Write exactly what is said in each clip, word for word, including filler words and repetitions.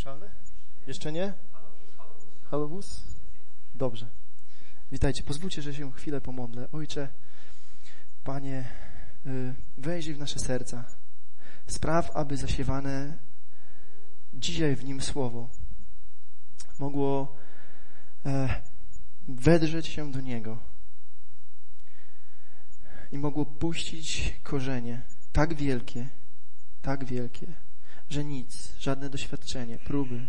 Słyszalny? Jeszcze nie? Halo wóz? Dobrze. Witajcie. Pozwólcie, że się chwilę pomodlę. Ojcze, Panie, wejrzyj w nasze serca. Spraw, aby zasiewane dzisiaj w nim słowo mogło wedrzeć się do niego i mogło puścić korzenie tak wielkie, tak wielkie, że nic, żadne doświadczenie, próby,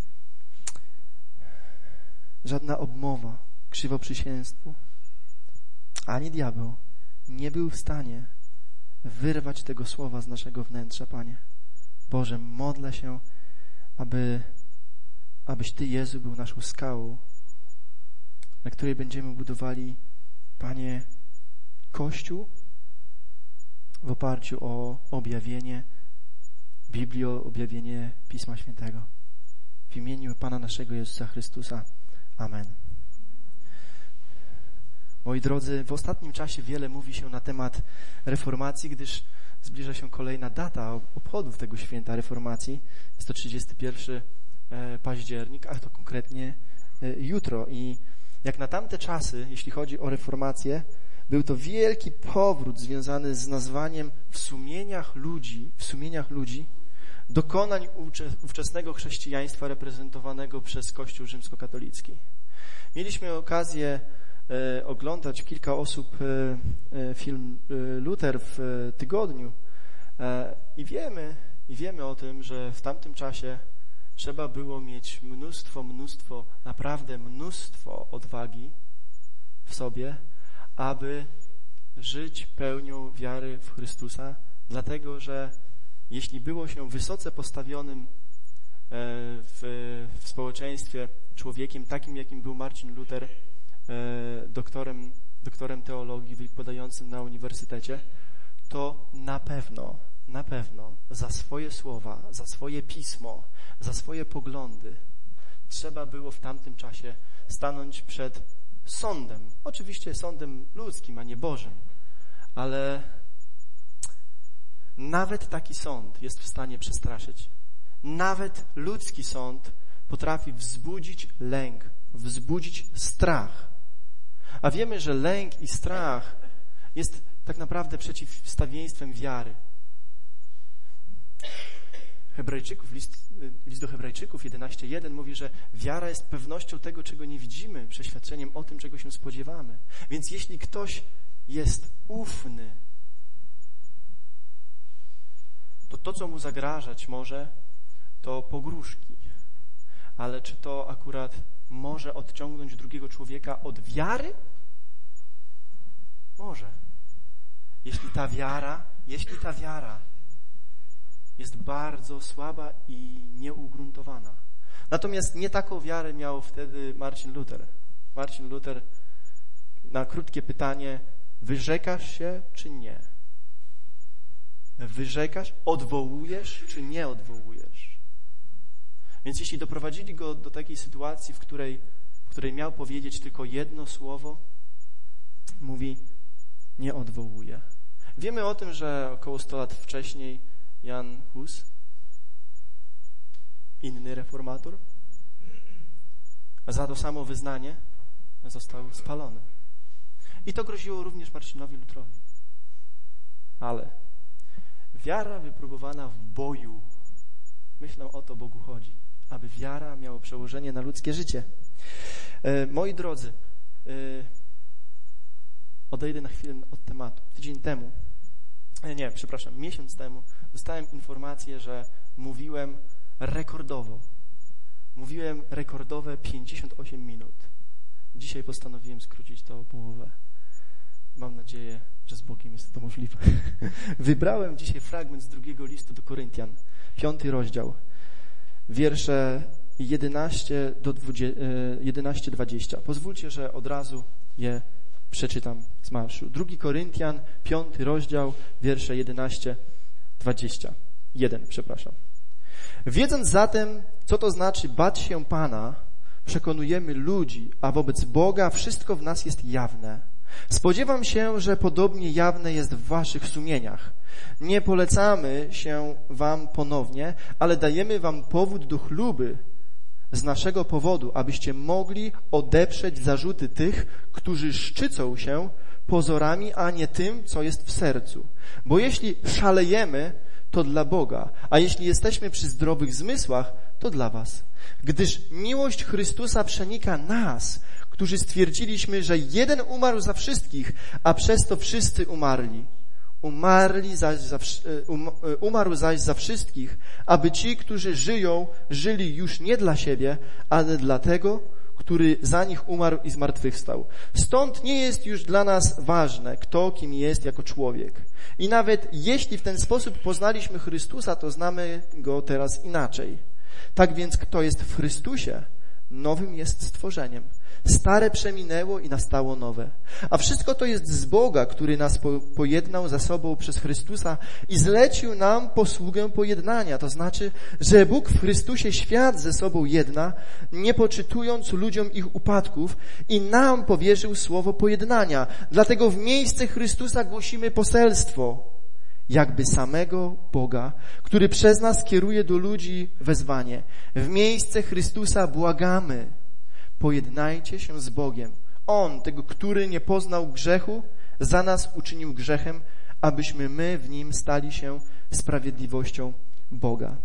żadna obmowa, krzywoprzysięstwo, ani diabeł nie był w stanie wyrwać tego słowa z naszego wnętrza, Panie. Boże, modlę się, aby, abyś Ty, Jezu, był naszą skałą, na której będziemy budowali, Panie, Kościół w oparciu o objawienie Biblii, o objawienie Pisma Świętego. W imieniu Pana naszego Jezusa Chrystusa. Amen. Moi drodzy, w ostatnim czasie wiele mówi się na temat reformacji, gdyż zbliża się kolejna data obchodów tego święta reformacji. Jest to trzydziestego pierwszego października, a to konkretnie jutro. I jak na tamte czasy, jeśli chodzi o reformację, był to wielki powrót związany z nazwaniem w sumieniach ludzi, w sumieniach ludzi dokonań ówczesnego chrześcijaństwa reprezentowanego przez Kościół rzymskokatolicki. Mieliśmy okazję e, oglądać kilka osób e, film e, Luther w e, tygodniu e, i wiemy, i wiemy o tym, że w tamtym czasie trzeba było mieć mnóstwo, mnóstwo, naprawdę mnóstwo odwagi w sobie, aby żyć pełnią wiary w Chrystusa, dlatego że jeśli było się wysoce postawionym w, w społeczeństwie człowiekiem takim, jakim był Marcin Luther, doktorem, doktorem teologii wykładającym na uniwersytecie, to na pewno, na pewno za swoje słowa, za swoje pismo, za swoje poglądy trzeba było w tamtym czasie stanąć przed sądem. Oczywiście sądem ludzkim, a nie Bożym, ale nawet taki sąd jest w stanie przestraszyć. Nawet ludzki sąd potrafi wzbudzić lęk, wzbudzić strach. A wiemy, że lęk i strach jest tak naprawdę przeciwstawieństwem wiary. Hebrajczyków, list, list do Hebrajczyków jedenaście jeden mówi, że wiara jest pewnością tego, czego nie widzimy, przeświadczeniem o tym, czego się spodziewamy. Więc jeśli ktoś jest ufny, to to, co mu zagrażać może, to pogróżki. Ale czy to akurat może odciągnąć drugiego człowieka od wiary? Może. Jeśli ta wiara, jeśli ta wiara jest bardzo słaba i nieugruntowana. Natomiast nie taką wiarę miał wtedy Marcin Luther. Marcin Luther na krótkie pytanie: wyrzekasz się czy nie? Wyrzekasz, odwołujesz czy nie odwołujesz? Więc jeśli doprowadzili go do takiej sytuacji, w której, w której miał powiedzieć tylko jedno słowo, mówi: nie odwołuję. Wiemy o tym, że około sto lat wcześniej Jan Hus, inny reformator, za to samo wyznanie został spalony. I to groziło również Marcinowi Lutrowi. Ale wiara wypróbowana w boju, myślę, o to Bogu chodzi, aby wiara miała przełożenie na ludzkie życie. E, moi drodzy, e, odejdę na chwilę od tematu. Tydzień temu, e, nie, przepraszam, miesiąc temu dostałem informację, że mówiłem rekordowo. Mówiłem rekordowe pięćdziesiąt osiem minut. Dzisiaj postanowiłem skrócić to o połowę. Mam nadzieję, że z Bogiem jest to możliwe. Wybrałem dzisiaj fragment z drugiego listu do Koryntian, piąty rozdział, wiersze jedenaście do dwudziestu. Pozwólcie, że od razu je przeczytam z marszu. Drugi Koryntian, piąty rozdział, wiersze jedenaście dwadzieścia jeden, przepraszam. Wiedząc zatem, co to znaczy bać się Pana, przekonujemy ludzi, a wobec Boga wszystko w nas jest jawne. Spodziewam się, że podobnie jawne jest w waszych sumieniach. Nie polecamy się wam ponownie, ale dajemy wam powód do chluby z naszego powodu, abyście mogli odeprzeć zarzuty tych, którzy szczycą się pozorami, a nie tym, co jest w sercu. Bo jeśli szalejemy, to dla Boga, a jeśli jesteśmy przy zdrowych zmysłach, to dla was. Gdyż miłość Chrystusa przenika nas, którzy stwierdziliśmy, że jeden umarł za wszystkich, a przez to wszyscy umarli. Umarli zaś za, um, umarł zaś za wszystkich, aby ci, którzy żyją, żyli już nie dla siebie, ale dla tego, który za nich umarł i zmartwychwstał. Stąd nie jest już dla nas ważne, kto kim jest jako człowiek. I nawet jeśli w ten sposób poznaliśmy Chrystusa, to znamy Go teraz inaczej. Tak więc kto jest w Chrystusie, nowym jest stworzeniem. Stare przeminęło i nastało nowe. A wszystko to jest z Boga, który nas po, pojednał ze sobą przez Chrystusa i zlecił nam posługę pojednania. To znaczy, że Bóg w Chrystusie świat ze sobą jedna, nie poczytując ludziom ich upadków, i nam powierzył słowo pojednania. Dlatego w miejsce Chrystusa głosimy poselstwo, jakby samego Boga, który przez nas kieruje do ludzi wezwanie. W miejsce Chrystusa błagamy: pojednajcie się z Bogiem. On, tego, który nie poznał grzechu, za nas uczynił grzechem, abyśmy my w nim stali się sprawiedliwością Boga.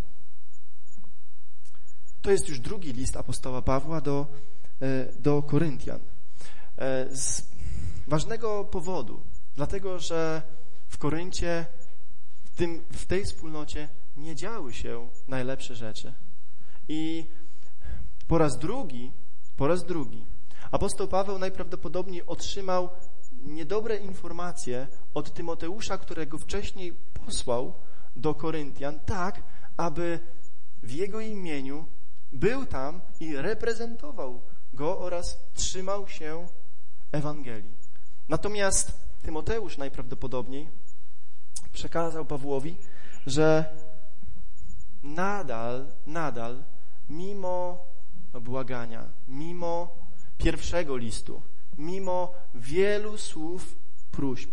To jest już drugi list apostoła Pawła do, do Koryntian. Z ważnego powodu, dlatego że w Koryncie, w, tym, w tej wspólnocie nie działy się najlepsze rzeczy. I po raz drugi Po raz drugi apostoł Paweł najprawdopodobniej otrzymał niedobre informacje od Tymoteusza, którego wcześniej posłał do Koryntian, tak, aby w jego imieniu był tam i reprezentował go oraz trzymał się Ewangelii. Natomiast Tymoteusz najprawdopodobniej przekazał Pawłowi, że nadal, nadal, mimo błagania, mimo pierwszego listu, mimo wielu słów próśb,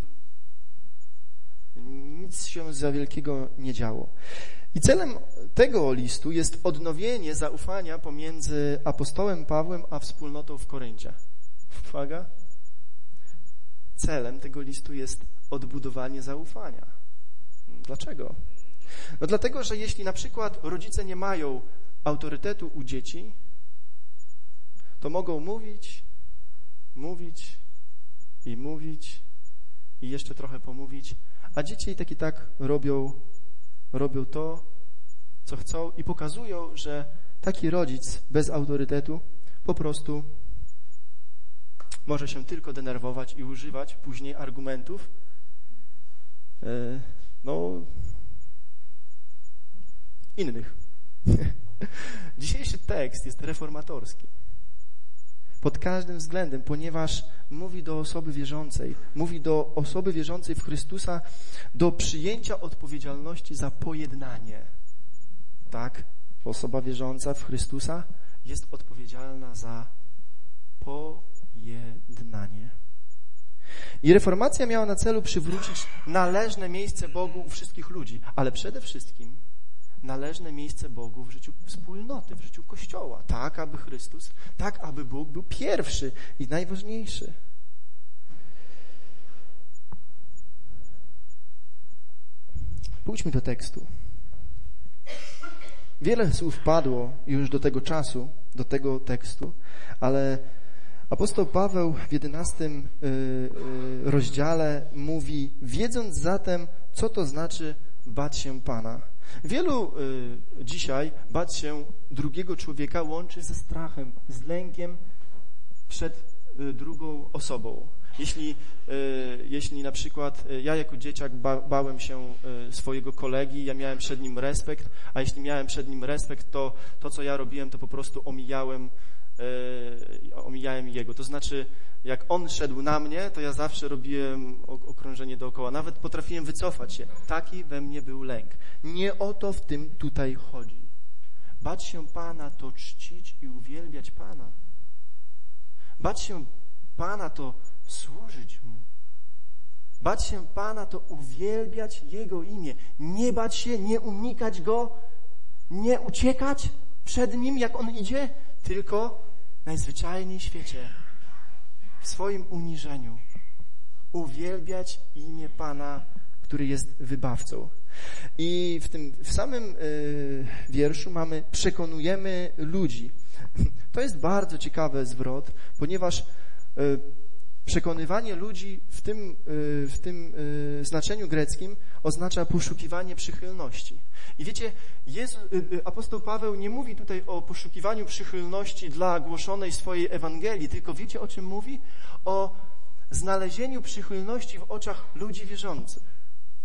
nic się za wielkiego nie działo. I celem tego listu jest odnowienie zaufania pomiędzy apostołem Pawłem a wspólnotą w Koryncie. Uwaga. Celem tego listu jest odbudowanie zaufania. Dlaczego? No dlatego, że jeśli na przykład rodzice nie mają autorytetu u dzieci, to mogą mówić, mówić i mówić i jeszcze trochę pomówić, a dzieci i tak i tak robią, robią to, co chcą i pokazują, że taki rodzic bez autorytetu po prostu może się tylko denerwować i używać później argumentów, no, innych. Dzisiejszy tekst jest reformatorski. Pod każdym względem, ponieważ mówi do osoby wierzącej, mówi do osoby wierzącej w Chrystusa, do przyjęcia odpowiedzialności za pojednanie. Tak, osoba wierząca w Chrystusa jest odpowiedzialna za pojednanie. I reformacja miała na celu przywrócić należne miejsce Bogu u wszystkich ludzi, ale przede wszystkim należne miejsce Bogu w życiu wspólnoty, w życiu Kościoła, tak aby Chrystus, tak aby Bóg był pierwszy i najważniejszy. Pójdźmy do tekstu. Wiele słów padło już do tego czasu, do tego tekstu, ale apostoł Paweł w jedenastym rozdziale mówi: wiedząc zatem, co to znaczy bać się Pana. Wielu y, dzisiaj bać się drugiego człowieka łączy ze strachem, z lękiem przed y, drugą osobą. Jeśli, y, jeśli na przykład y, ja jako dzieciak ba, bałem się y, swojego kolegi, ja miałem przed nim respekt, a jeśli miałem przed nim respekt, to to, co ja robiłem, to po prostu omijałem, y, omijałem jego. To znaczy, jak on szedł na mnie, to ja zawsze robiłem okrążenie dookoła. Nawet potrafiłem wycofać się. Taki we mnie był lęk. Nie o to w tym tutaj chodzi. Bać się Pana to czcić i uwielbiać Pana. Bać się Pana to służyć Mu. Bać się Pana to uwielbiać Jego imię. Nie bać się, nie unikać Go, nie uciekać przed Nim, jak On idzie, tylko najzwyczajniej w świecie, w swoim uniżeniu, uwielbiać imię Pana, który jest wybawcą. I w tym w samym y, wierszu mamy przekonujemy ludzi. To jest bardzo ciekawy zwrot, ponieważ y, przekonywanie ludzi w tym, y, w tym y, znaczeniu greckim oznacza poszukiwanie przychylności. I wiecie, Jezu, y, y, apostoł Paweł nie mówi tutaj o poszukiwaniu przychylności dla głoszonej swojej Ewangelii, tylko wiecie, o czym mówi? O znalezieniu przychylności w oczach ludzi wierzących.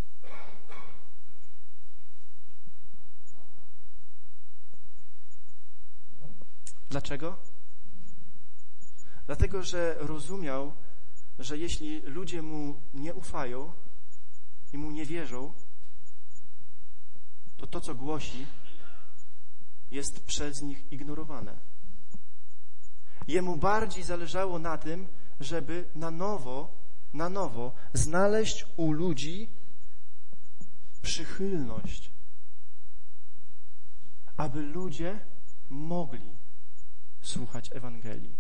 Dlaczego? Dlatego, że rozumiał, że jeśli ludzie Mu nie ufają i Mu nie wierzą, to to, co głosi, jest przez nich ignorowane. Jemu bardziej zależało na tym, żeby na nowo, na nowo znaleźć u ludzi przychylność, aby ludzie mogli słuchać Ewangelii.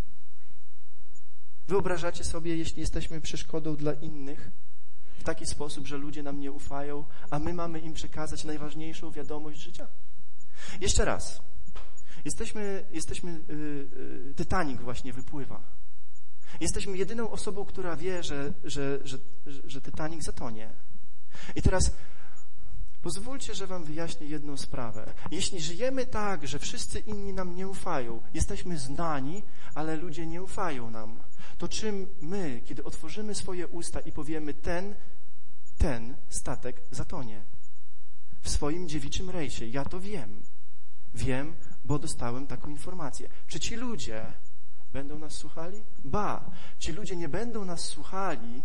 Wyobrażacie sobie, jeśli jesteśmy przeszkodą dla innych w taki sposób, że ludzie nam nie ufają, a my mamy im przekazać najważniejszą wiadomość życia? Jeszcze raz. Jesteśmy, jesteśmy yy, yy, Titanic właśnie wypływa. Jesteśmy jedyną osobą, która wie, że, że, że, że Titanic zatonie. I teraz pozwólcie, że wam wyjaśnię jedną sprawę. Jeśli żyjemy tak, że wszyscy inni nam nie ufają, jesteśmy znani, ale ludzie nie ufają nam, to czym my, kiedy otworzymy swoje usta i powiemy ten, ten statek zatonie w swoim dziewiczym rejsie? Ja to wiem. Wiem, bo dostałem taką informację. Czy ci ludzie będą nas słuchali? Ba, ci ludzie nie będą nas słuchali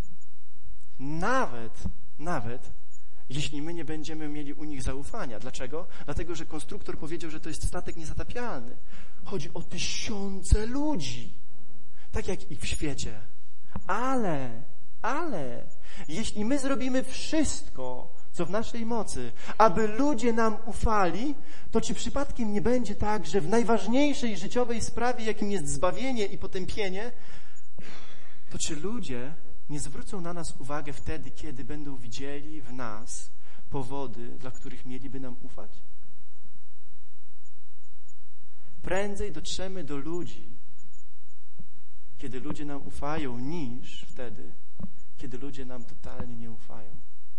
nawet, nawet jeśli my nie będziemy mieli u nich zaufania. Dlaczego? Dlatego, że konstruktor powiedział, że to jest statek niezatapialny. Chodzi o tysiące ludzi, tak jak i w świecie. Ale, ale, jeśli my zrobimy wszystko, co w naszej mocy, aby ludzie nam ufali, to czy przypadkiem nie będzie tak, że w najważniejszej życiowej sprawie, jakim jest zbawienie i potępienie, to czy ludzie nie zwrócą na nas uwagę wtedy, kiedy będą widzieli w nas powody, dla których mieliby nam ufać? Prędzej dotrzemy do ludzi, kiedy ludzie nam ufają, niż wtedy, kiedy ludzie nam totalnie nie ufają.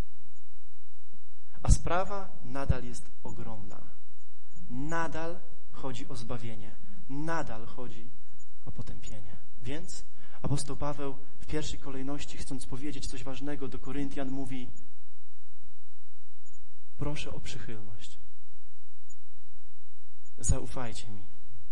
A sprawa nadal jest ogromna. Nadal chodzi o zbawienie. Nadal chodzi o potępienie. Więc apostoł Paweł w pierwszej kolejności, chcąc powiedzieć coś ważnego do Koryntian, mówi: proszę o przychylność. Zaufajcie mi.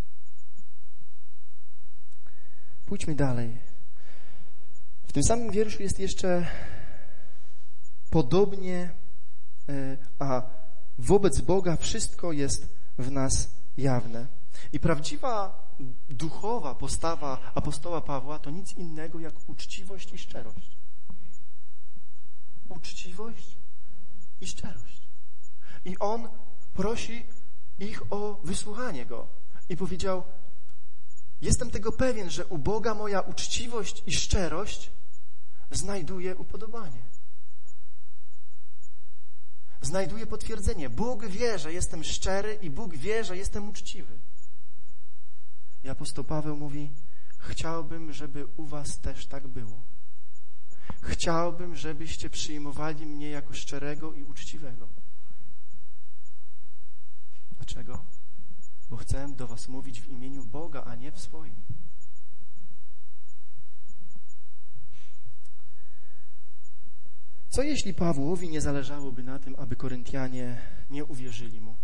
Pójdźmy dalej. W tym samym wierszu jest jeszcze podobnie, a wobec Boga wszystko jest w nas jawne. I prawdziwa duchowa postawa apostoła Pawła to nic innego jak uczciwość i szczerość. Uczciwość i szczerość. I on prosi ich o wysłuchanie go. I powiedział: jestem tego pewien, że u Boga moja uczciwość i szczerość znajduje upodobanie. Znajduje potwierdzenie. Bóg wie, że jestem szczery i Bóg wie, że jestem uczciwy. I apostoł Paweł mówi: chciałbym, żeby u was też tak było. Chciałbym, żebyście przyjmowali mnie jako szczerego i uczciwego. Dlaczego? Bo chcę do was mówić w imieniu Boga, a nie w swoim. Co jeśli Pawłowi nie zależałoby na tym, aby Koryntianie nie uwierzyli mu?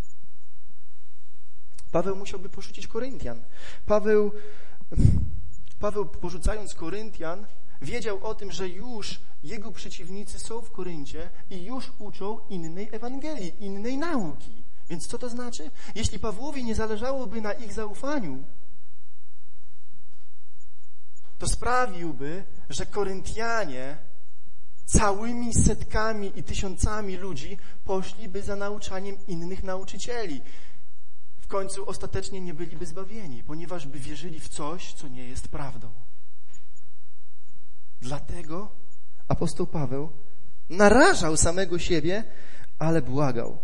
Paweł musiałby porzucić Koryntian. Paweł, Paweł porzucając Koryntian, wiedział o tym, że już jego przeciwnicy są w Koryncie i już uczą innej Ewangelii, innej nauki. Więc co to znaczy? Jeśli Pawłowi nie zależałoby na ich zaufaniu, to sprawiłby, że Koryntianie całymi setkami i tysiącami ludzi poszliby za nauczaniem innych nauczycieli. W końcu ostatecznie nie byliby zbawieni, ponieważ by wierzyli w coś, co nie jest prawdą. Dlatego apostoł Paweł narażał samego siebie, ale błagał.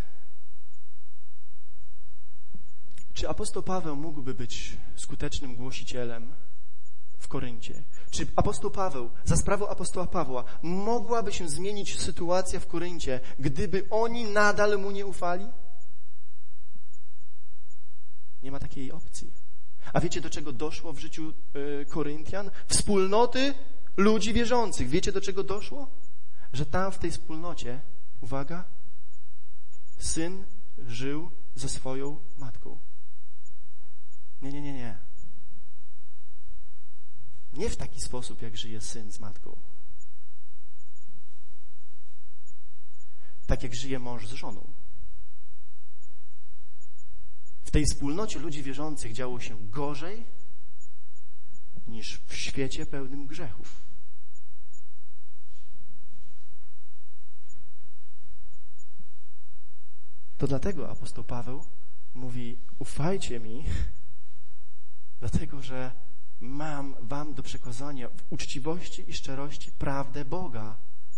Czy apostoł Paweł mógłby być skutecznym głosicielem w Koryncie? Czy apostoł Paweł, za sprawą apostoła Pawła, mogłaby się zmienić sytuacja w Koryncie, gdyby oni nadal mu nie ufali? Nie ma takiej opcji. A wiecie, do czego doszło w życiu y, Koryntian? Wspólnoty ludzi wierzących. Wiecie, do czego doszło? Że tam w tej wspólnocie, uwaga, syn żył ze swoją matką. Nie, nie, nie, nie. Nie w taki sposób, jak żyje syn z matką. Tak jak żyje mąż z żoną. W tej wspólnocie ludzi wierzących działo się gorzej niż w świecie pełnym grzechów. To dlatego apostoł Paweł mówi: ufajcie mi, dlatego że mam wam do przekazania w uczciwości i szczerości prawdę Boga.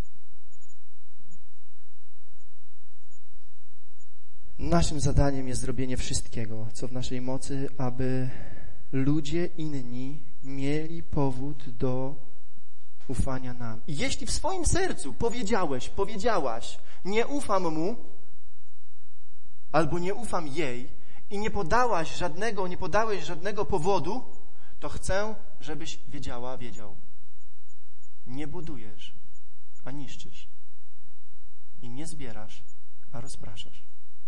Naszym zadaniem jest zrobienie wszystkiego, co w naszej mocy, aby ludzie inni mieli powód do ufania nam. I jeśli w swoim sercu powiedziałeś, powiedziałaś, nie ufam mu, albo nie ufam jej i nie podałaś żadnego, nie podałeś żadnego powodu, to chcę, żebyś wiedziała, wiedział. Nie budujesz, a niszczysz. I nie zbierasz, a rozpraszasz.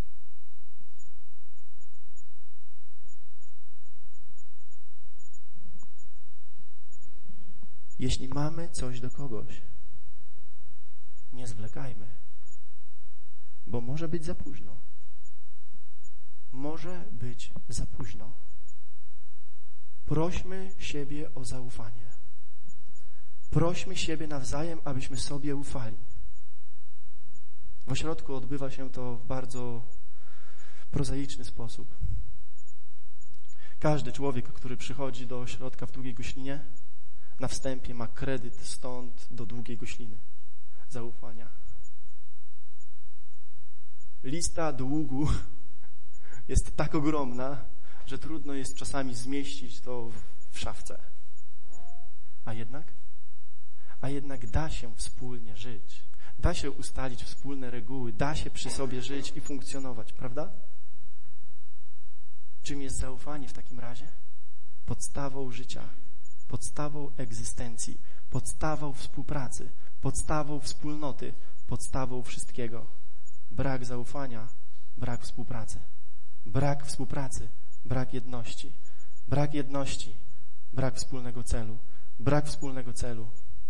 Jeśli mamy coś do kogoś, nie zwlekajmy, bo może być za późno. Może być za późno. Prośmy siebie o zaufanie. Prośmy siebie nawzajem, abyśmy sobie ufali. W ośrodku odbywa się to w bardzo prozaiczny sposób. Każdy człowiek, który przychodzi do ośrodka w Długiej Goślinie, na wstępie ma kredyt stąd do Długiej Gośliny zaufania. Lista długu jest tak ogromna, że trudno jest czasami zmieścić to w szafce. A jednak? A jednak da się wspólnie żyć. Da się ustalić wspólne reguły. Da się przy sobie żyć i funkcjonować, prawda? Czym jest zaufanie w takim razie? Podstawą życia, podstawą egzystencji, podstawą współpracy, podstawą wspólnoty, podstawą wszystkiego. Brak zaufania, brak współpracy. Brak współpracy, brak jedności. Brak jedności, brak wspólnego celu. Brak wspólnego celu.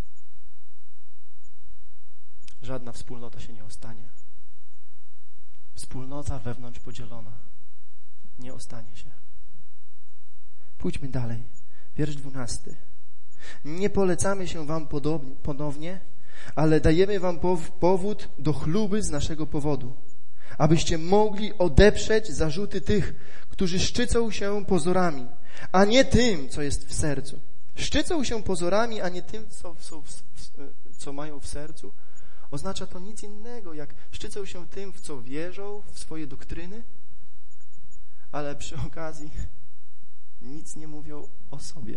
Żadna wspólnota się nie ostanie. Wspólnota wewnątrz podzielona nie ostanie się. Pójdźmy dalej. Wiersz dwunasty. Nie polecamy się wam podobnie, ponownie, ale dajemy wam powód do chluby z naszego powodu, abyście mogli odeprzeć zarzuty tych, którzy szczycą się pozorami, a nie tym, co jest w sercu. Szczycą się pozorami, a nie tym, co, co, co mają w sercu. Oznacza to nic innego, jak szczycą się tym, w co wierzą, w swoje doktryny, ale przy okazji nic nie mówią o sobie.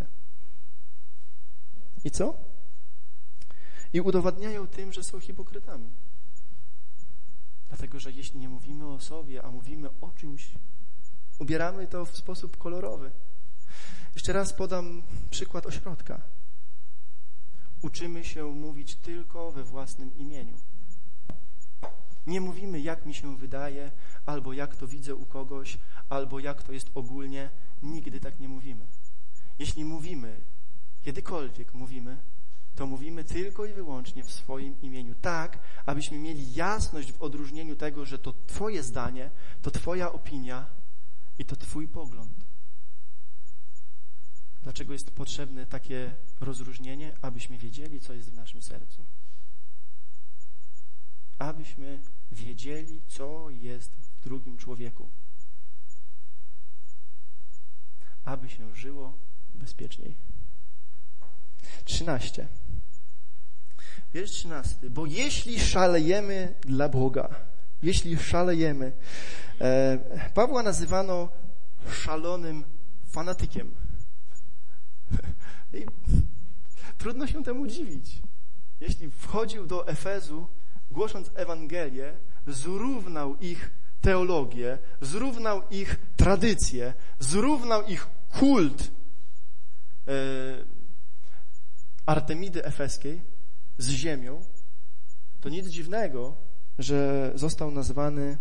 I co? I udowadniają tym, że są hipokrytami. Dlatego, że jeśli nie mówimy o sobie, a mówimy o czymś, ubieramy to w sposób kolorowy. Jeszcze raz podam przykład ośrodka. Uczymy się mówić tylko we własnym imieniu. Nie mówimy, jak mi się wydaje, albo jak to widzę u kogoś, albo jak to jest ogólnie. Nigdy tak nie mówimy. Jeśli mówimy, kiedykolwiek mówimy, to mówimy tylko i wyłącznie w swoim imieniu. Tak, abyśmy mieli jasność w odróżnieniu tego, że to Twoje zdanie, to Twoja opinia i to Twój pogląd. Dlaczego jest potrzebne takie rozróżnienie? Abyśmy wiedzieli, co jest w naszym sercu. Abyśmy wiedzieli, co jest w drugim człowieku. Aby się żyło bezpieczniej. trzynaście. Wiersz trzynasty. Bo jeśli szalejemy dla Boga, jeśli szalejemy, e, Pawła nazywano szalonym fanatykiem. I trudno się temu dziwić. Jeśli wchodził do Efezu, głosząc Ewangelię, zrównał ich teologię, zrównał ich tradycję, zrównał ich kult e, Artemidy Efeskiej z ziemią, to nic dziwnego, że został nazwany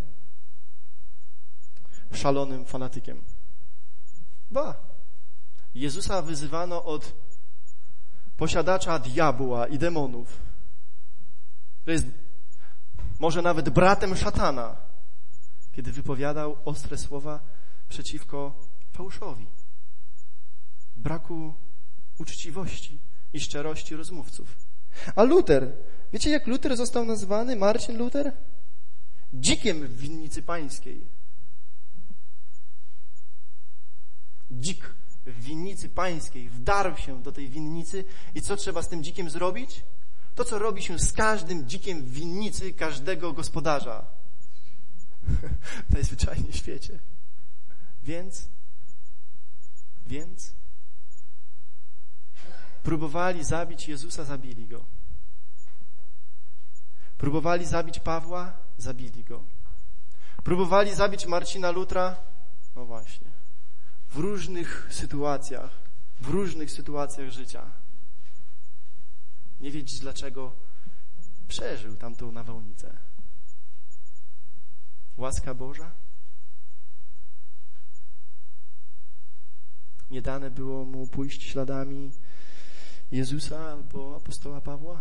szalonym fanatykiem. Ba! Jezusa wyzywano od posiadacza diabła i demonów. To jest może nawet bratem szatana, kiedy wypowiadał ostre słowa przeciwko fałszowi, braku uczciwości i szczerości rozmówców. A Luter, wiecie jak Luter został nazwany? Marcin Luter? Dzikiem w winnicy pańskiej. Dzik w winnicy pańskiej wdarł się do tej winnicy i co trzeba z tym dzikiem zrobić? To, co robi się z każdym dzikiem w winnicy każdego gospodarza. W najzwyczajniej w świecie. Więc, więc próbowali zabić Jezusa, zabili Go. Próbowali zabić Pawła, zabili Go. Próbowali zabić Marcina Lutra, no właśnie, w różnych sytuacjach, w różnych sytuacjach życia. Nie wiedzieć dlaczego przeżył tamtą nawałnicę. Łaska Boża? Nie dane było mu pójść śladami Jezusa albo apostoła Pawła?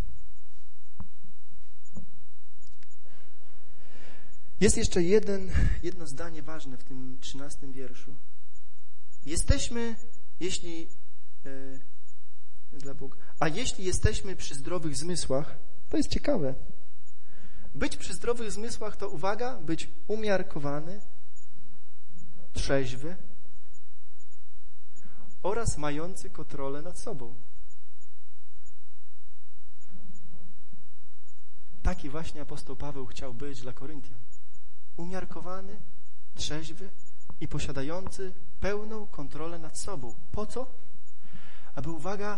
Jest jeszcze jeden, jedno zdanie ważne w tym trzynastym wierszu. Jesteśmy, jeśli e, dla Boga, a jeśli jesteśmy przy zdrowych zmysłach, to jest ciekawe. Być przy zdrowych zmysłach to, uwaga, być umiarkowany, trzeźwy oraz mający kontrolę nad sobą. Taki właśnie apostoł Paweł chciał być dla Koryntian. Umiarkowany, trzeźwy i posiadający pełną kontrolę nad sobą. Po co? Aby, uwaga,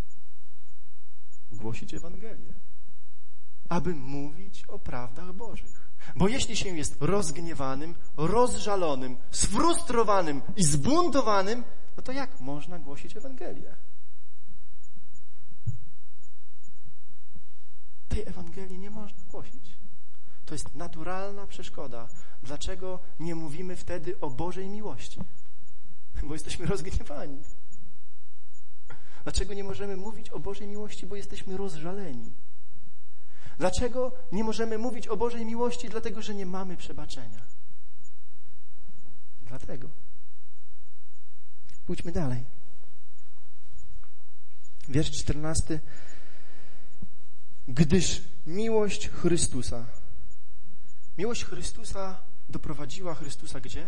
głosić Ewangelię. Aby mówić o prawdach Bożych. Bo jeśli się jest rozgniewanym, rozżalonym, sfrustrowanym i zbuntowanym, no to jak można głosić Ewangelię? Tej Ewangelii nie można głosić. To jest naturalna przeszkoda. Dlaczego nie mówimy wtedy o Bożej miłości? Bo jesteśmy rozgniewani. Dlaczego nie możemy mówić o Bożej miłości? Bo jesteśmy rozżaleni. Dlaczego nie możemy mówić o Bożej miłości? Dlatego, że nie mamy przebaczenia. Dlatego. Pójdźmy dalej. Wiersz czternasty. Gdyż miłość Chrystusa. Miłość Chrystusa doprowadziła Chrystusa gdzie?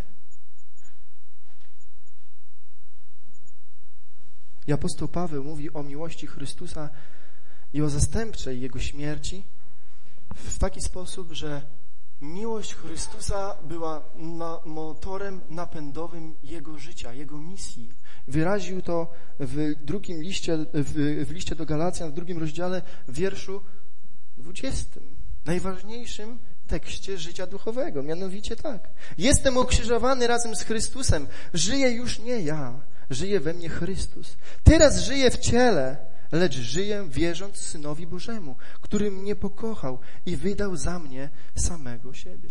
I apostoł Paweł mówi o miłości Chrystusa i o zastępczej Jego śmierci w taki sposób, że miłość Chrystusa była na, motorem napędowym Jego życia, Jego misji. Wyraził to w drugim liście, w, w liście do Galacjan, w drugim rozdziale, w wierszu dwudziestym. Najważniejszym tekście życia duchowego, mianowicie tak. Jestem ukrzyżowany razem z Chrystusem. Żyję już nie ja, żyje we mnie Chrystus. Teraz żyję w ciele, lecz żyję wierząc Synowi Bożemu, który mnie pokochał i wydał za mnie samego siebie.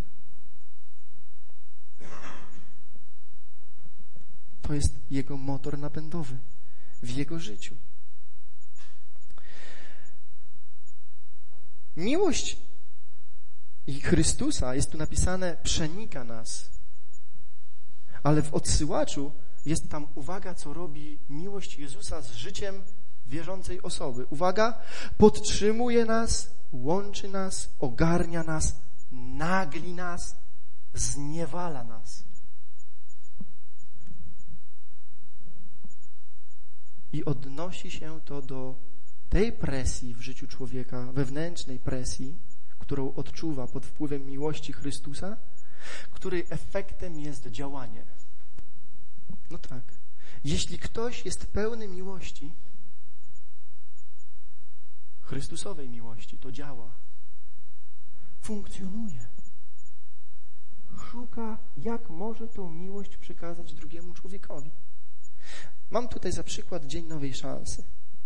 To jest Jego motor napędowy w Jego życiu. Miłość i Chrystusa, jest tu napisane, przenika nas. Ale w odsyłaczu jest tam, uwaga, co robi miłość Jezusa z życiem wierzącej osoby. Uwaga, podtrzymuje nas, łączy nas, ogarnia nas, nagli nas, zniewala nas. I odnosi się to do tej presji w życiu człowieka, wewnętrznej presji, którą odczuwa pod wpływem miłości Chrystusa, której efektem jest działanie. No tak. Jeśli ktoś jest pełny miłości, Chrystusowej miłości, to działa. Funkcjonuje. Szuka, jak może tą miłość przekazać drugiemu człowiekowi. Mam tutaj za przykład Dzień Nowej Szansy.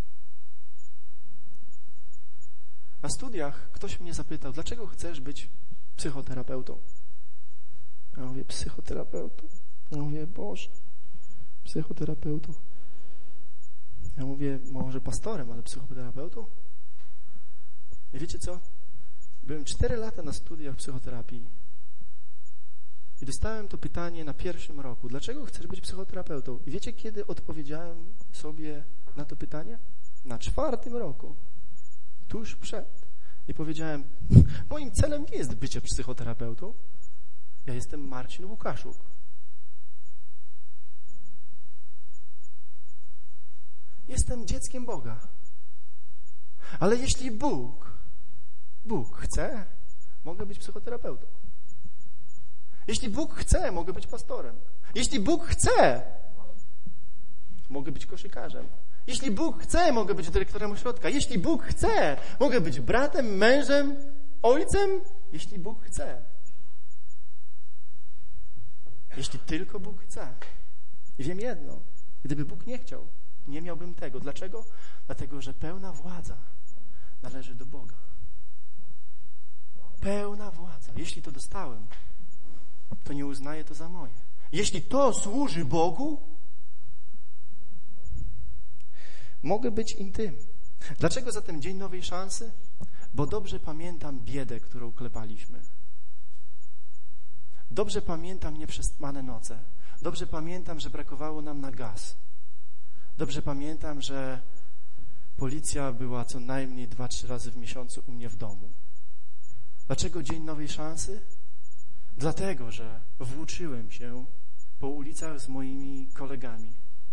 Na studiach ktoś mnie zapytał, dlaczego chcesz być psychoterapeutą? Ja mówię, psychoterapeutą? Ja mówię, Boże, psychoterapeutą. Ja mówię, może pastorem, ale psychoterapeutą? I wiecie co? Byłem cztery lata na studiach psychoterapii i dostałem to pytanie na pierwszym roku. Dlaczego chcesz być psychoterapeutą? I wiecie, kiedy odpowiedziałem sobie na to pytanie? Na czwartym roku. Tuż przed. I powiedziałem, moim celem nie jest bycie psychoterapeutą. Ja jestem Marcin Łukaszuk. Jestem dzieckiem Boga. Ale jeśli Bóg, Bóg chce, mogę być psychoterapeutą. Jeśli Bóg chce, mogę być pastorem. Jeśli Bóg chce, mogę być koszykarzem. Jeśli Bóg chce, mogę być dyrektorem ośrodka. Jeśli Bóg chce, mogę być bratem, mężem, ojcem. Jeśli Bóg chce. Jeśli tylko Bóg chce. I wiem jedno. Gdyby Bóg nie chciał, nie miałbym tego. Dlaczego? Dlatego, że pełna władza należy do Boga. Pełna władza. Jeśli to dostałem, to nie uznaję to za moje. Jeśli to służy Bogu, mogę być im tym. Dlaczego zatem Dzień Nowej Szansy? Bo dobrze pamiętam biedę, którą klepaliśmy. Dobrze pamiętam nieprzespane noce. Dobrze pamiętam, że brakowało nam na gaz. Dobrze pamiętam, że policja była co najmniej dwa, trzy razy w miesiącu u mnie w domu. Dlaczego Dzień Nowej Szansy? Dlatego, że włóczyłem się po ulicach z moimi kolegami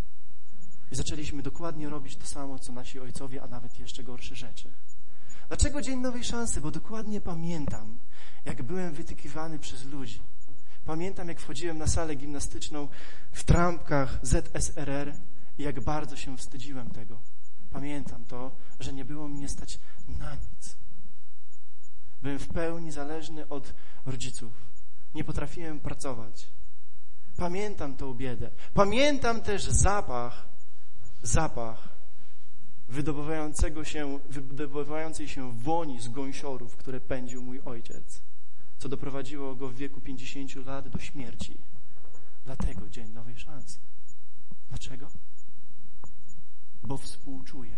i zaczęliśmy dokładnie robić to samo, co nasi ojcowie, a nawet jeszcze gorsze rzeczy. Dlaczego Dzień Nowej Szansy? Bo dokładnie pamiętam, jak byłem wytykiwany przez ludzi. Pamiętam, jak wchodziłem na salę gimnastyczną w trampkach Z S R R i jak bardzo się wstydziłem tego. Pamiętam to, że nie było mnie stać na nic. Byłem w pełni zależny od rodziców. Nie potrafiłem pracować. Pamiętam tą biedę. Pamiętam też zapach, zapach wydobywającego się, wydobywającej się woni z gąsiorów, które pędził mój ojciec, co doprowadziło go w wieku pięćdziesięciu lat do śmierci. Dlatego Dzień Nowej Szansy. Dlaczego? Bo współczuję.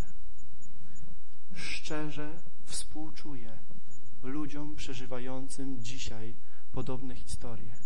Szczerze współczuję ludziom przeżywającym dzisiaj podobne historie.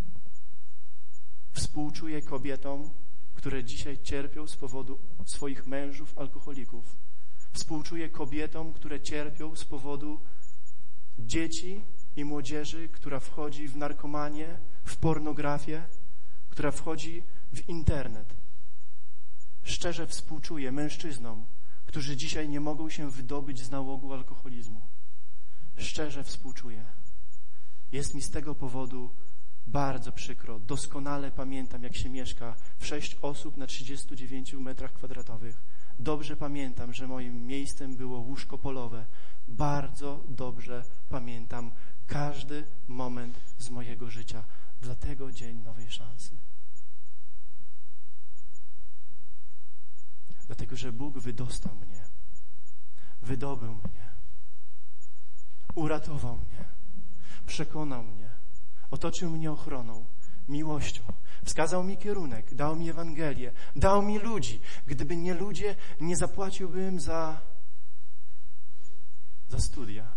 Współczuję kobietom, które dzisiaj cierpią z powodu swoich mężów alkoholików. Współczuję kobietom, które cierpią z powodu dzieci i młodzieży, która wchodzi w narkomanię, w pornografię, która wchodzi w internet. Szczerze współczuję mężczyznom, którzy dzisiaj nie mogą się wydobyć z nałogu alkoholizmu. Szczerze współczuję. Jest mi z tego powodu bardzo przykro. Doskonale pamiętam, jak się mieszka w sześć osób na trzydziestu dziewięciu metrach kwadratowych. Dobrze pamiętam, że moim miejscem było łóżko polowe. Bardzo dobrze pamiętam każdy moment z mojego życia. Dlatego Dzień Nowej Szansy. Dlatego, że Bóg wydostał mnie. Wydobył mnie. Uratował mnie. Przekonał mnie. Otoczył mnie ochroną, miłością. Wskazał mi kierunek. Dał mi Ewangelię. Dał mi ludzi. Gdyby nie ludzie, nie zapłaciłbym za, za studia.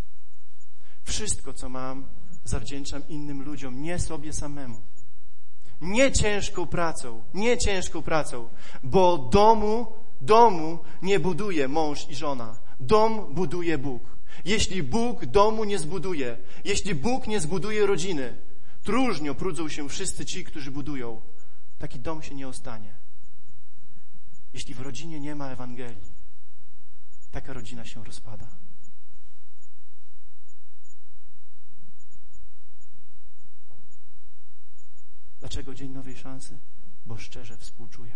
Wszystko, co mam, zawdzięczam innym ludziom, nie sobie samemu. Nie ciężką pracą, nie ciężką pracą, bo domu, domu nie buduje mąż i żona. Dom buduje Bóg. Jeśli Bóg domu nie zbuduje, jeśli Bóg nie zbuduje rodziny, próżnio prudzą się wszyscy ci, którzy budują. Taki dom się nie ostanie. Jeśli w rodzinie nie ma Ewangelii, taka rodzina się rozpada. Dlaczego Dzień Nowej Szansy? Bo szczerze współczuję.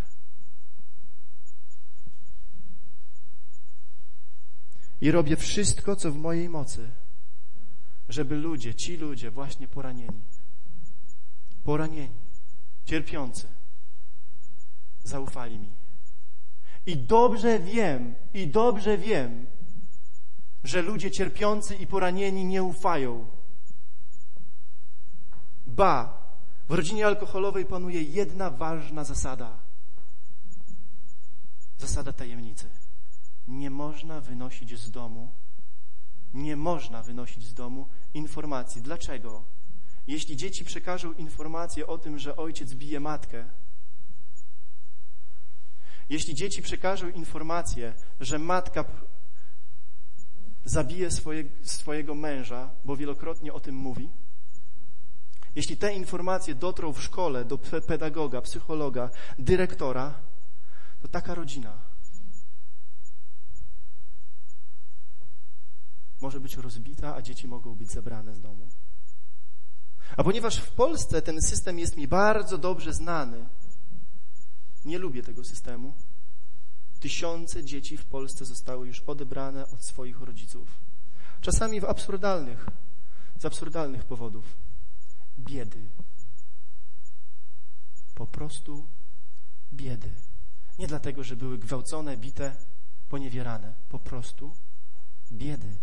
I robię wszystko, co w mojej mocy, żeby ludzie, ci ludzie właśnie poranieni, poranieni, cierpiący, zaufali mi. I dobrze wiem, i dobrze wiem, że ludzie cierpiący i poranieni nie ufają. Ba, w rodzinie alkoholowej panuje jedna ważna zasada. Zasada tajemnicy. Nie można wynosić z domu, nie można wynosić z domu informacji. Dlaczego? Jeśli dzieci przekażą informację o tym, że ojciec bije matkę, jeśli dzieci przekażą informację, że matka zabije swoje, swojego męża, bo wielokrotnie o tym mówi, jeśli te informacje dotrą w szkole do pedagoga, psychologa, dyrektora, to taka rodzina może być rozbita, a dzieci mogą być zabrane z domu. A ponieważ w Polsce ten system jest mi bardzo dobrze znany, nie lubię tego systemu. Tysiące dzieci w Polsce zostały już odebrane od swoich rodziców. Czasami w absurdalnych, z absurdalnych powodów. Biedy. Po prostu biedy. Nie dlatego, że były gwałcone, bite, poniewierane. Po prostu biedy.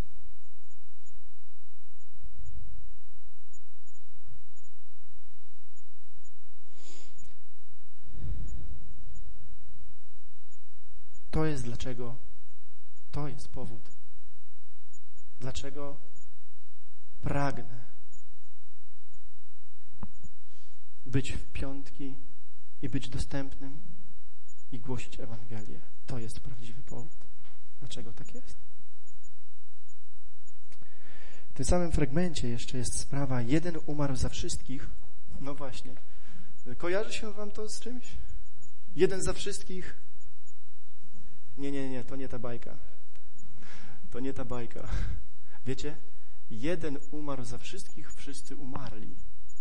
To jest dlaczego, to jest powód, dlaczego pragnę być w piątki i być dostępnym i głosić Ewangelię. To jest prawdziwy powód. Dlaczego tak jest? W tym samym fragmencie jeszcze jest sprawa, jeden umarł za wszystkich. No właśnie. Kojarzy się wam to z czymś? Jeden za wszystkich. Nie, nie, nie, to nie ta bajka. To nie ta bajka. Wiecie? Jeden umarł za wszystkich, wszyscy umarli.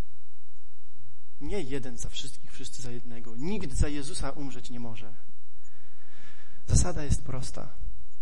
Nie jeden za wszystkich, wszyscy za jednego. Nikt za Jezusa umrzeć nie może. Zasada jest prosta.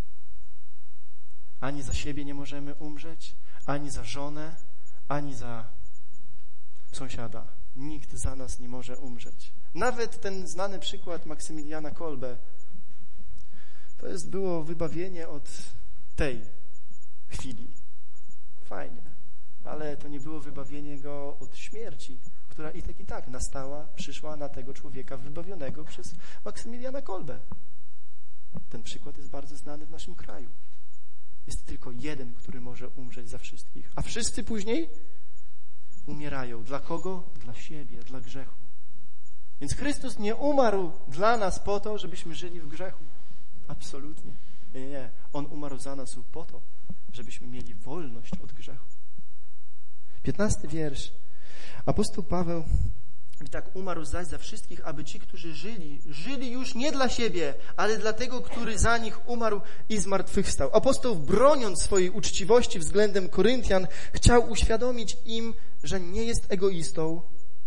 Ani za siebie nie możemy umrzeć, ani za żonę, ani za sąsiada. Nikt za nas nie może umrzeć. Nawet ten znany przykład Maksymiliana Kolbe, to jest było wybawienie od tej chwili. Fajnie. Ale to nie było wybawienie go od śmierci, która i tak i tak nastała, przyszła na tego człowieka wybawionego przez Maksymiliana Kolbę. Ten przykład jest bardzo znany w naszym kraju. Jest tylko jeden, który może umrzeć za wszystkich. A wszyscy później umierają. Dla kogo? Dla siebie, dla grzechu. Więc Chrystus nie umarł dla nas po to, żebyśmy żyli w grzechu. Absolutnie. Nie, nie, nie. On umarł za nas po to, żebyśmy mieli wolność od grzechu. Piętnasty wiersz. Apostoł Paweł i tak umarł zaś za wszystkich, aby ci, którzy żyli, żyli już nie dla siebie, ale dla tego, który za nich umarł i zmartwychwstał. Apostoł, broniąc swojej uczciwości względem Koryntian, chciał uświadomić im, że nie jest egoistą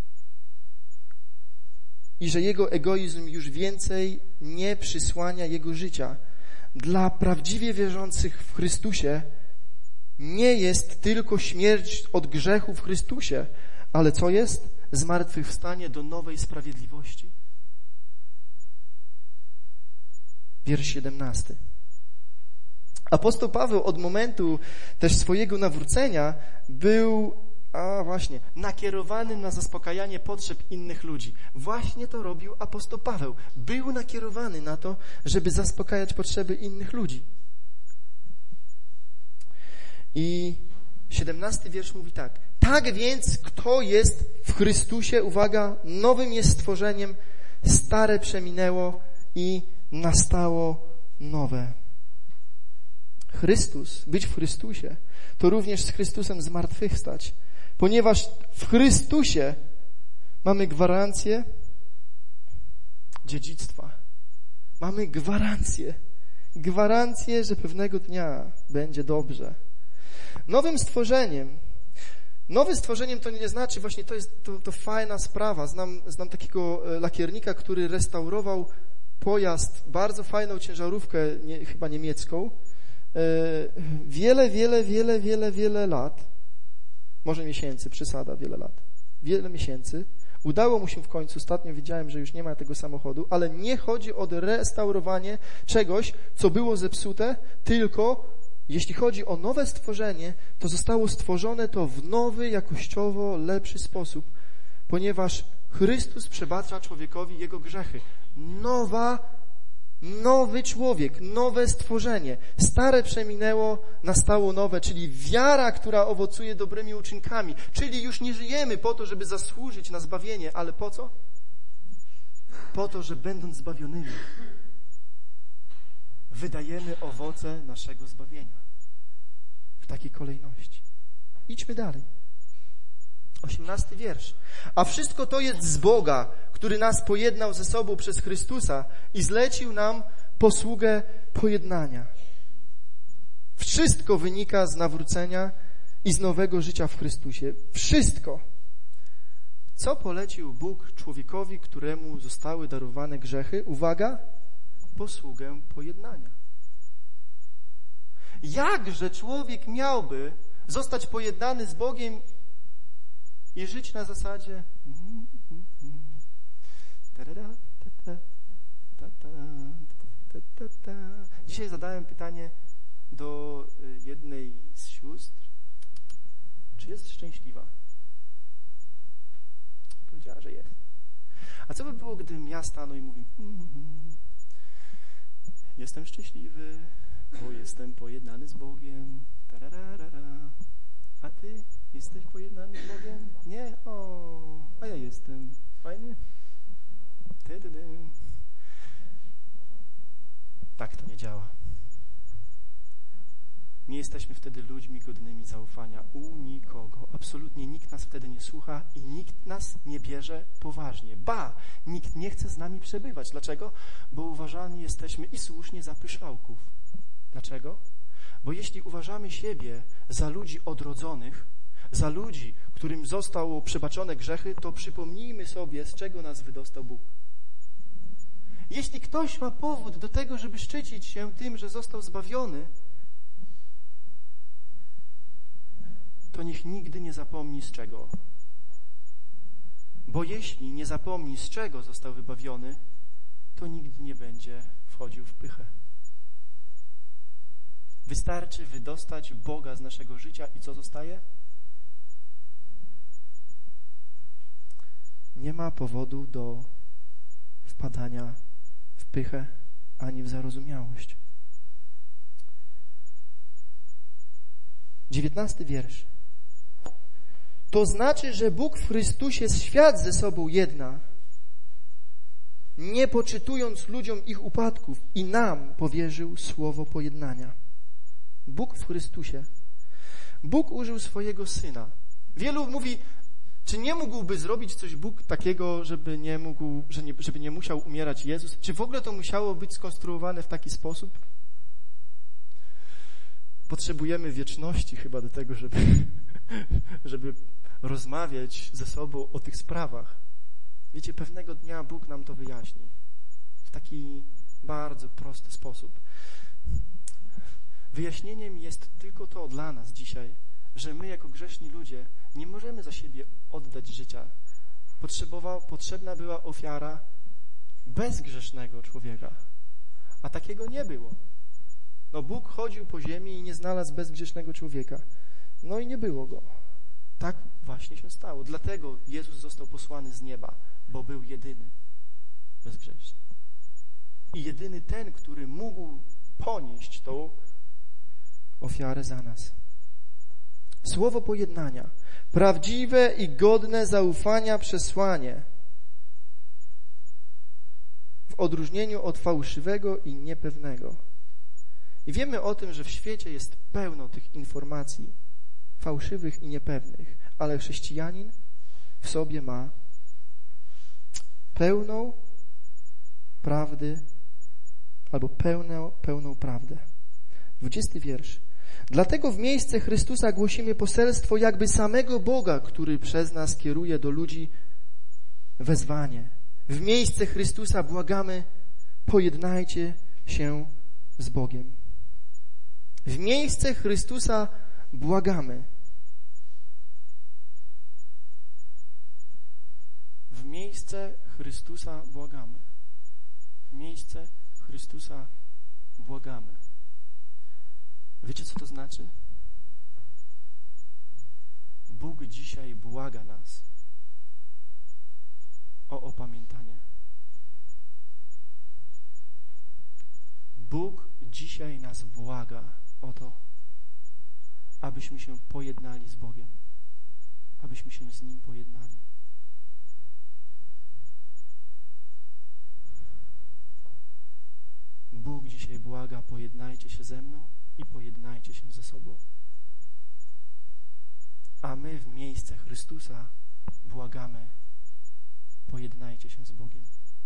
i że jego egoizm już więcej nie przysłania jego życia. Dla prawdziwie wierzących w Chrystusie nie jest tylko śmierć od grzechu w Chrystusie, ale co jest? Zmartwychwstanie do nowej sprawiedliwości. Wiersz siedemnasty. Apostoł Paweł od momentu też swojego nawrócenia był, a właśnie, nakierowany na zaspokajanie potrzeb innych ludzi. Właśnie to robił apostoł Paweł. Był nakierowany na to, żeby zaspokajać potrzeby innych ludzi. I siedemnasty wiersz mówi tak. Tak więc, kto jest w Chrystusie, uwaga, nowym jest stworzeniem, stare przeminęło i nastało nowe. Chrystus, być w Chrystusie, to również z Chrystusem zmartwychwstać, ponieważ w Chrystusie mamy gwarancję dziedzictwa. Mamy gwarancję, gwarancję, że pewnego dnia będzie dobrze. Nowym stworzeniem, nowym stworzeniem to nie znaczy, właśnie to jest to, to fajna sprawa. Znam, znam takiego lakiernika, który restaurował pojazd, bardzo fajną ciężarówkę, nie, chyba niemiecką, wiele, wiele, wiele, wiele, wiele lat, może miesięcy, przesada, wiele lat, wiele miesięcy. Udało mu się w końcu, ostatnio widziałem, że już nie ma tego samochodu, ale nie chodzi o restaurowanie czegoś, co było zepsute, tylko jeśli chodzi o nowe stworzenie, to zostało stworzone to w nowy, jakościowo lepszy sposób, ponieważ Chrystus przebacza człowiekowi jego grzechy. Nowa Nowy człowiek, nowe stworzenie. Stare przeminęło, nastało nowe, czyli wiara, która owocuje dobrymi uczynkami. Czyli już nie żyjemy po to, żeby zasłużyć na zbawienie, ale po co? Po to, że będąc zbawionymi, wydajemy owoce naszego zbawienia. W takiej kolejności. Idźmy dalej. Osiemnasty wiersz. A wszystko to jest z Boga, który nas pojednał ze sobą przez Chrystusa i zlecił nam posługę pojednania. Wszystko wynika z nawrócenia i z nowego życia w Chrystusie. Wszystko. Co polecił Bóg człowiekowi, któremu zostały darowane grzechy? Uwaga, posługę pojednania. Jakże człowiek miałby zostać pojednany z Bogiem i żyć na zasadzie Dzisiaj zadałem pytanie do jednej z sióstr, czy jest szczęśliwa? Powiedziała, że jest. A co by było, gdybym ja stanął i mówił, jestem szczęśliwy, bo jestem pojednany z Bogiem, tararara. A ty jesteś pojednany z Bogiem? Nie? O, a ja jestem. Fajnie? Ty, ty, ty. Tak to nie działa. Nie jesteśmy wtedy ludźmi godnymi zaufania u nikogo. Absolutnie nikt nas wtedy nie słucha i nikt nas nie bierze poważnie. Ba, nikt nie chce z nami przebywać. Dlaczego? Bo uważani jesteśmy i słusznie za pyszałków. Dlaczego? Bo jeśli uważamy siebie za ludzi odrodzonych, za ludzi, którym zostało przebaczone grzechy, to przypomnijmy sobie, z czego nas wydostał Bóg. Jeśli ktoś ma powód do tego, żeby szczycić się tym, że został zbawiony, to niech nigdy nie zapomni z czego. Bo jeśli nie zapomni, z czego został wybawiony, to nigdy nie będzie wchodził w pychę. Wystarczy wydostać Boga z naszego życia i co zostaje? Nie ma powodu do wpadania w pychę ani w zarozumiałość. Dziewiętnasty wiersz. To znaczy, że Bóg w Chrystusie świat ze sobą jedna, nie poczytując ludziom ich upadków, i nam powierzył słowo pojednania. Bóg w Chrystusie. Bóg użył swojego Syna. Wielu mówi, czy nie mógłby zrobić coś Bóg takiego, żeby nie mógł, że nie, żeby nie musiał umierać Jezus? Czy w ogóle to musiało być skonstruowane w taki sposób? Potrzebujemy wieczności chyba do tego, żeby, żeby rozmawiać ze sobą o tych sprawach. Wiecie, pewnego dnia Bóg nam to wyjaśni. W taki bardzo prosty sposób. Wyjaśnieniem jest tylko to dla nas dzisiaj, że my jako grzeszni ludzie nie możemy za siebie oddać życia. Potrzebowa, potrzebna była ofiara bezgrzesznego człowieka, a takiego nie było. No Bóg chodził po ziemi i nie znalazł bezgrzesznego człowieka. No i nie było go. Tak właśnie się stało. Dlatego Jezus został posłany z nieba, bo był jedyny bezgrzeszny. I jedyny ten, który mógł ponieść tą ofiarę za nas. Słowo pojednania. Prawdziwe i godne zaufania przesłanie. W odróżnieniu od fałszywego i niepewnego. I wiemy o tym, że w świecie jest pełno tych informacji fałszywych i niepewnych, ale chrześcijanin w sobie ma pełną prawdy albo pełną, pełną prawdę. Dwudziesty wiersz. Dlatego w miejsce Chrystusa głosimy poselstwo jakby samego Boga, który przez nas kieruje do ludzi wezwanie. W miejsce Chrystusa błagamy, pojednajcie się z Bogiem. W miejsce Chrystusa błagamy. W miejsce Chrystusa błagamy. W miejsce Chrystusa błagamy. Wiecie, co to znaczy? Bóg dzisiaj błaga nas o opamiętanie. Bóg dzisiaj nas błaga o to, abyśmy się pojednali z Bogiem, abyśmy się z Nim pojednali. Bóg dzisiaj błaga, pojednajcie się ze mną i pojednajcie się ze sobą. A my w miejsce Chrystusa błagamy, pojednajcie się z Bogiem.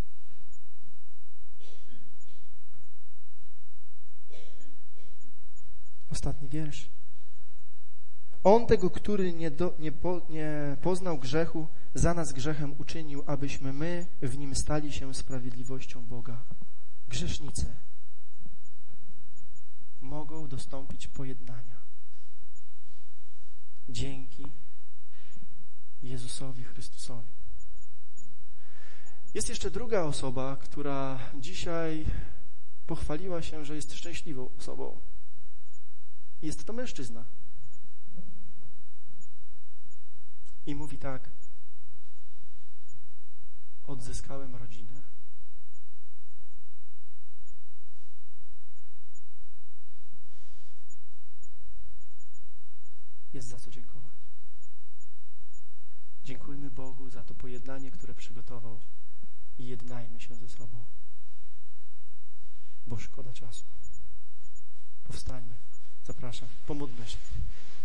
Ostatni wiersz. On tego, który nie, do, nie, po, nie poznał grzechu, za nas grzechem uczynił, abyśmy my w nim stali się sprawiedliwością Boga. Grzesznicy mogą dostąpić pojednania dzięki Jezusowi Chrystusowi. Jest jeszcze druga osoba, która dzisiaj pochwaliła się, że jest szczęśliwą osobą. Jest to mężczyzna. I mówi tak: odzyskałem rodzinę. Jest za co dziękować. Dziękujmy Bogu za to pojednanie, które przygotował, i jednajmy się ze sobą, bo szkoda czasu. Powstańmy. Zapraszam. Pomódlmy się.